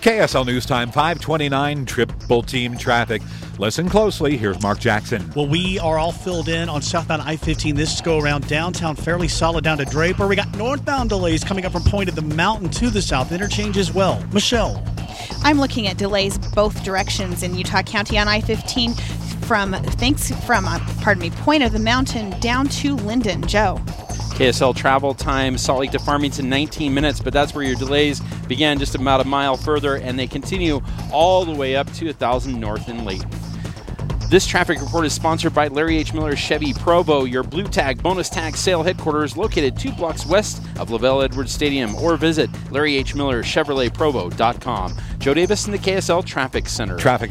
KSL News Time 529, Triple Team Traffic. Listen closely. Here's Mark Jackson. Well, we are all filled in on southbound I-15 this go-around. Downtown fairly solid down to Draper. We got northbound delays coming up from Point of the Mountain to the south. Interchange as well. Michelle. I'm looking at delays both directions in Utah County on I-15 from Point of the Mountain down to Linden. Joe. KSL travel time, Salt Lake to Farmington, 19 minutes, but that's where your delays began just about a mile further, and they continue all the way up to 1,000 North in Layton. This traffic report is sponsored by Larry H. Miller Chevy Provo, your Blue Tag bonus tag sale headquarters located 2 blocks west of LaVell Edwards Stadium, or visit LarryHMillerChevroletProvo.com. Joe Davis in the KSL Traffic Center. Traffic